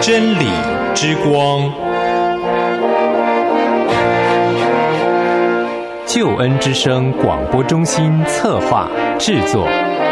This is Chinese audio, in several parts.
真理之光，救恩之声广播中心策划制作。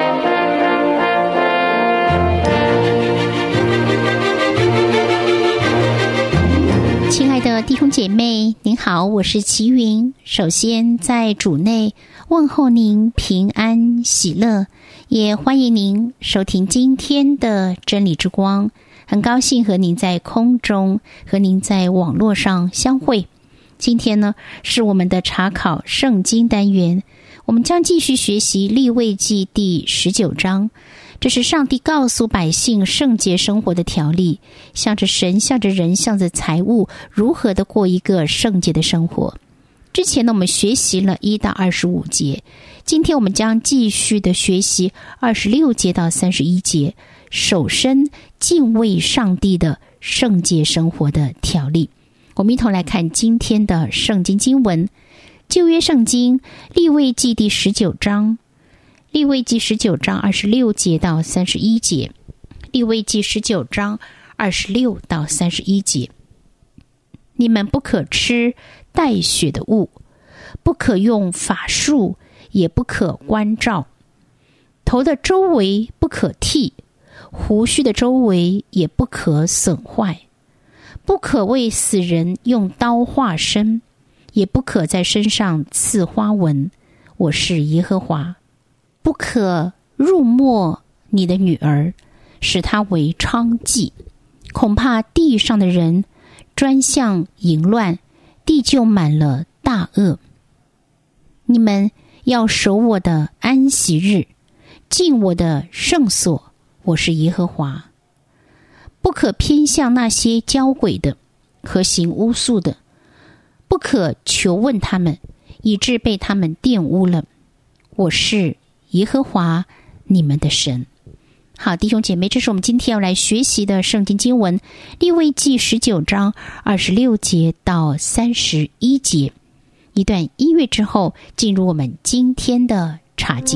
亲爱的弟兄姐妹，您好，我是齐云。首先在主内问候您平安喜乐，也欢迎您收听今天的真理之光。很高兴和您在空中，和您在网络上相会。今天呢，是我们的查考圣经单元，我们将继续学习利未记第19章。这是上帝告诉百姓圣洁生活的条例，向着神，向着人，向着财物，如何的过一个圣洁的生活。之前呢，我们学习了1到25节，今天我们将继续的学习26节到31节，守身敬畏上帝的圣洁生活的条例。我们一同来看今天的圣经经文，旧约圣经利未记第19章，利未记19章26节到31节，利未记19章26到31节。你们不可吃带血的物，不可用法术，也不可关照，头的周围不可剃，胡须的周围也不可损坏，不可为死人用刀划身，也不可在身上刺花纹，我是耶和华。不可辱没你的女儿，使她为娼妓，恐怕地上的人专向淫乱，地就满了大恶。你们要守我的安息日，进我的圣所，我是耶和华。不可偏向那些交鬼的和行巫术的，不可求问他们，以致被他们玷污了。我是耶和华你们的神。好，弟兄姐妹，这是我们今天要来学习的圣经经文，利未记19章26节到31节。一段音乐之后，进入我们今天的查经。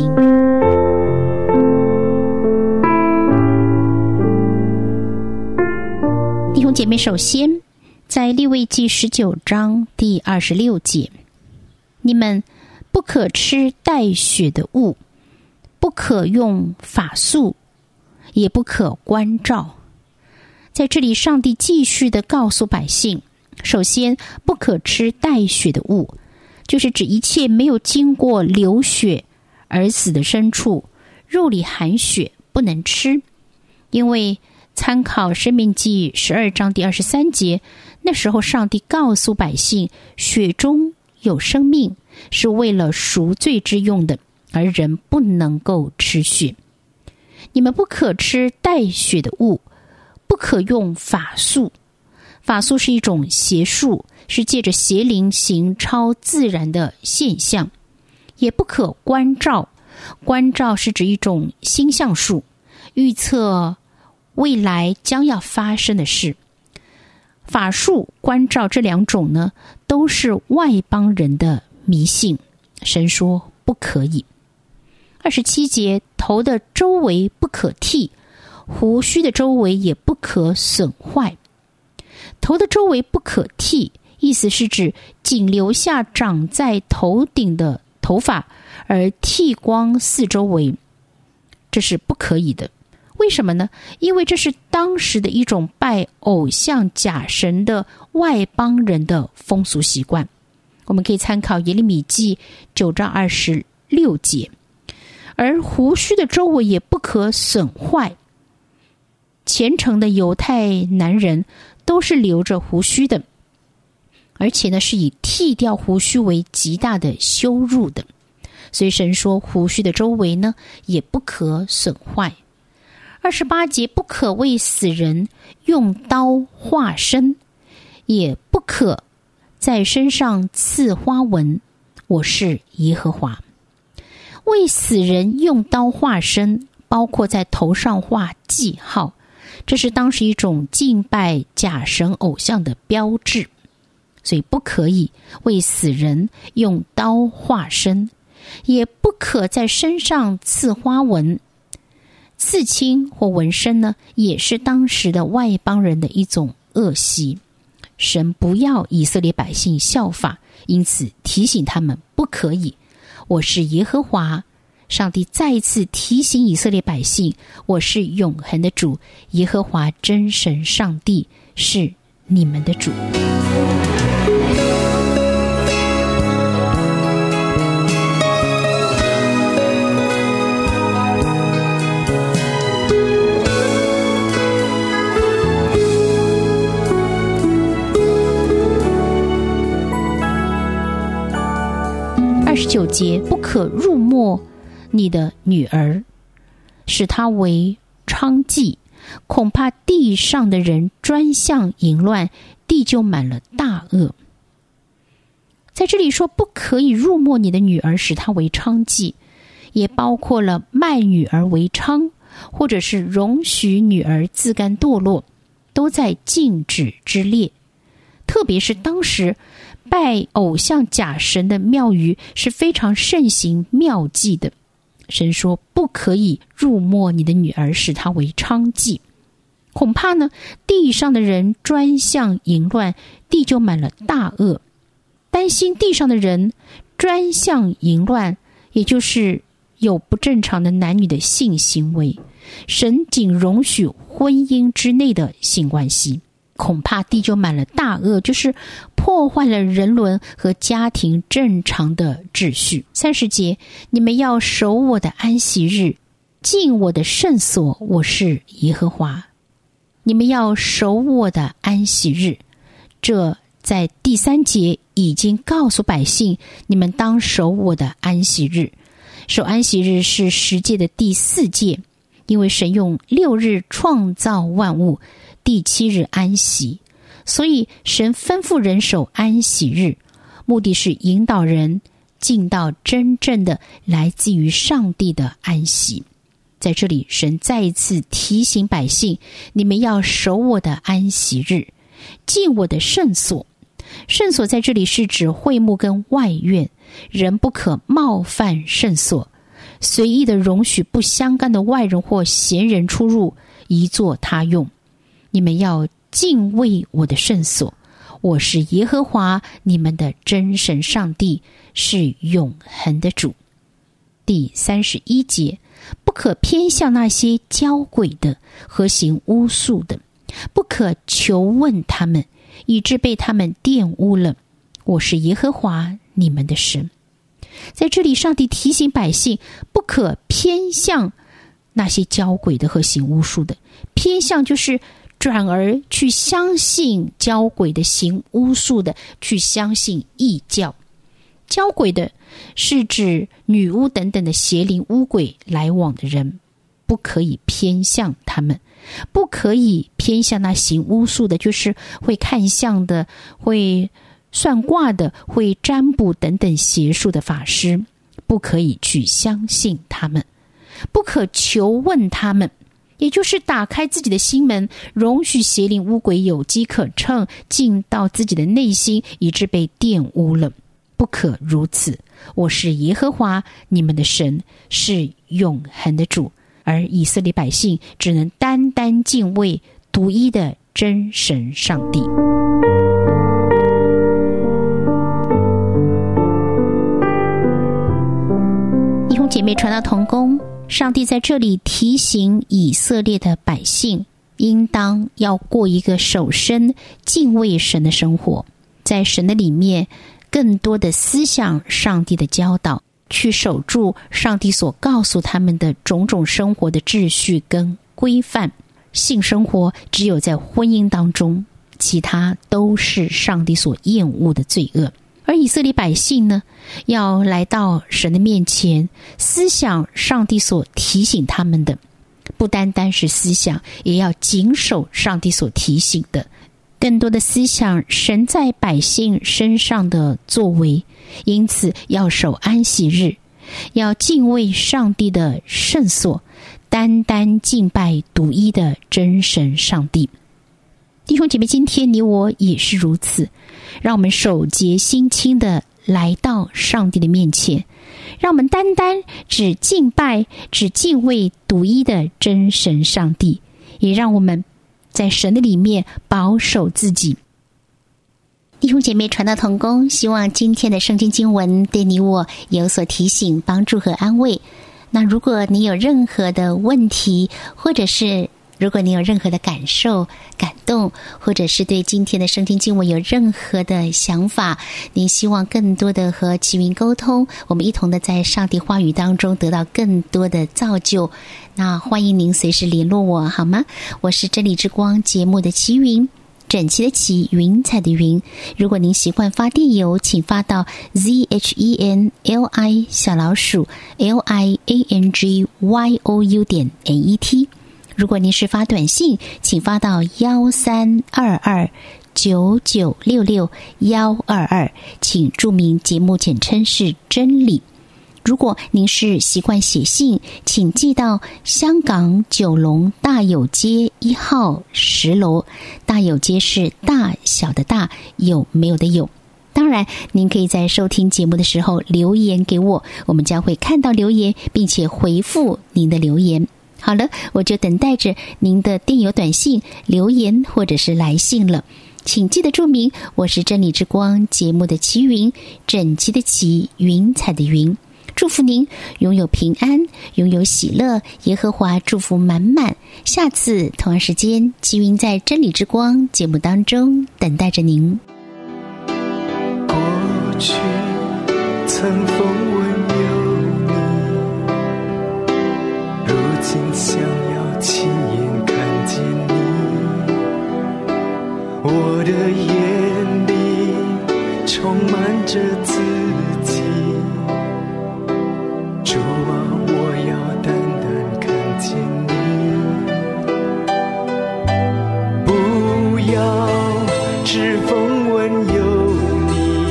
弟兄姐妹，首先在利未记19章第26节，你们不可吃带血的物，不可用法术，也不可关照。在这里，上帝继续的告诉百姓，首先不可吃带血的物，就是指一切没有经过流血而死的牲畜，肉里含血不能吃。因为参考申命记12章第23节，那时候上帝告诉百姓，血中有生命，是为了赎罪之用的，而人不能够吃血。你们不可吃带血的物，不可用法术。法术是一种邪术，是借着邪灵行超自然的现象。也不可关照，关照是指一种星象术，预测未来将要发生的事。法术、关照这两种呢，都是外邦人的迷信，神说不可以。27节，头的周围不可剃，胡须的周围也不可损坏。头的周围不可剃，意思是指仅留下长在头顶的头发，而剃光四周围，这是不可以的。为什么呢？因为这是当时的一种拜偶像假神的外邦人的风俗习惯。我们可以参考耶利米记9章26节。而胡须的周围也不可损坏。虔诚的犹太男人都是留着胡须的，而且呢是以剃掉胡须为极大的羞辱的。所以神说胡须的周围呢也不可损坏。28节，不可为死人用刀划身，也不可在身上刺花纹，我是耶和华。为死人用刀划身，包括在头上画记号，这是当时一种敬拜假神偶像的标志，所以不可以为死人用刀划身，也不可在身上刺花纹。 刺青或纹身呢，也是当时的外邦人的一种恶习。神不要以色列百姓效法，因此提醒他们不可以。我是耶和华。上帝再一次提醒以色列百姓，我是永恒的主，耶和华真神上帝是你们的主。29节，不可辱没你的女儿，使她为娼妓，恐怕地上的人专向淫乱，地就满了大恶。在这里说不可以辱没你的女儿，使她为娼妓，也包括了卖女儿为娼，或者是容许女儿自甘堕落，都在禁止之列。特别是当时拜偶像假神的庙宇是非常盛行庙妓的。神说不可以辱没你的女儿，使她为娼妓，恐怕呢地上的人专向淫乱，地就满了大恶。担心地上的人专向淫乱，也就是有不正常的男女的性行为，神仅容许婚姻之内的性关系，恐怕地就满了大恶，就是破坏了人伦和家庭正常的秩序。30节，你们要守我的安息日，进我的圣所，我是耶和华。你们要守我的安息日，这在第3节已经告诉百姓，你们当守我的安息日。守安息日是10诫的第4诫，因为神用6日创造万物，第7日安息，所以神吩咐人守安息日，目的是引导人进到真正的来自于上帝的安息。在这里神再一次提醒百姓，你们要守我的安息日，进我的圣所。圣所在这里是指会幕跟外院，人不可冒犯圣所，随意的容许不相干的外人或闲人出入，宜作他用。你们要敬畏我的圣所，我是耶和华你们的真神上帝，是永恒的主。第31节，不可偏向那些交鬼的和行巫术的，不可求问他们，以致被他们玷污了。我是耶和华你们的神。在这里上帝提醒百姓，不可偏向那些交鬼的和行巫术的。偏向就是转而去相信交鬼的行巫术的，去相信异教。交鬼的是指女巫等等的邪灵巫鬼来往的人，不可以偏向他们。不可以偏向那行巫术的，就是会看相的，会算卦的，会占卜等等邪术的法师，不可以去相信他们。不可求问他们，也就是打开自己的心门，容许邪灵巫鬼有机可乘，进到自己的内心，以致被玷污了。不可如此，我是耶和华你们的神，是永恒的主。而以色列百姓只能单单敬畏独一的真神上帝。弟兄姐妹，传道同工，上帝在这里提醒以色列的百姓，应当要过一个守身敬畏神的生活，在神的里面更多的思想上帝的教导，去守住上帝所告诉他们的种种生活的秩序跟规范。性生活只有在婚姻当中，其他都是上帝所厌恶的罪恶。而以色列百姓呢，要来到神的面前，思想上帝所提醒他们的，不单单是思想，也要谨守上帝所提醒的，更多的思想神在百姓身上的作为。因此要守安息日，要敬畏上帝的圣所，单单敬拜独一的真神上帝。弟兄姐妹，今天你我也是如此，让我们手洁心清的来到上帝的面前，让我们单单只敬拜、只敬畏独一的真神上帝，也让我们在神的里面保守自己。弟兄姐妹，传道同工，希望今天的圣经经文对你我有所提醒、帮助和安慰。那如果你有任何的问题，或者是如果你有任何的感受、感动，或者是对今天的圣经经文有任何的想法，你希望更多的和齐云沟通，我们一同的在上帝话语当中得到更多的造就，那欢迎您随时联络我，好吗？我是真理之光节目的齐云，整齐的齐，云彩的云。如果您习惯发电邮，请发到 ZHENLI_LIANGYOU.net。如果您是发短信，请发到1322996622，请注明节目简称是真理。如果您是习惯写信，请寄到香港九龙大有街1号10楼，大有街是大小的大，有没有的有。当然您可以在收听节目的时候留言给我，我们将会看到留言并且回复您的留言。好了，我就等待着您的电邮、短信、留言或者是来信了。请记得注明，我是真理之光节目的齐云，整齐的齐，云彩的云。祝福您拥有平安，拥有喜乐，耶和华祝福满满。下次同样时间，齐云在真理之光节目当中等待着您。 过去曾风闻有你，如今想要亲眼看见你，我的眼里充满着自己，主啊，我要单单看见你，不要只风闻有你，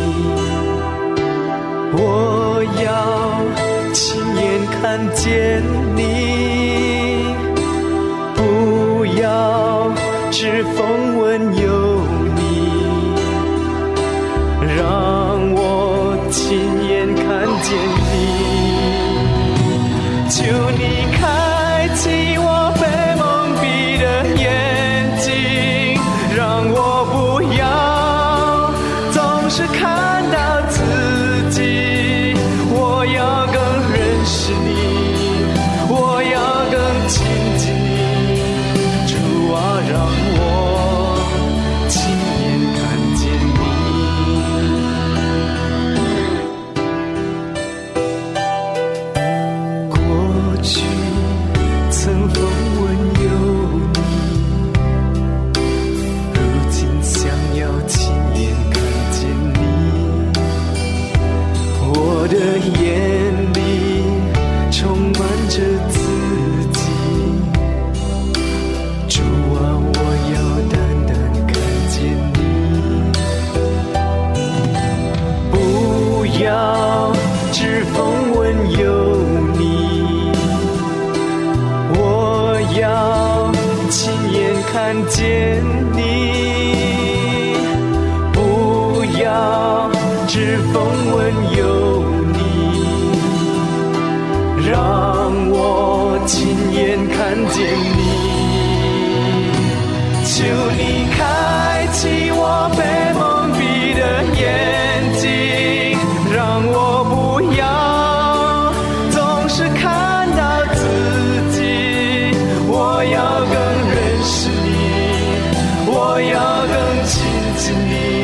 我要亲眼看见你，不要只风闻有你，让我亲眼看见你，求你开启我被蒙蔽的眼睛，让我不要总是看到自己，我要更认识你，我要更亲近你，主啊，让我亲眼看见你。过去曾风闻有你，如今想要亲眼看见你，我的眼里充满着自己，主啊，我要单单看见你，不要只风闻有你，我要亲眼看见你，不要只风闻有你，让我亲眼看见你，求你开启我被蒙蔽的眼睛，让我不要总是看到自己，我要更认识你，我要更亲近你，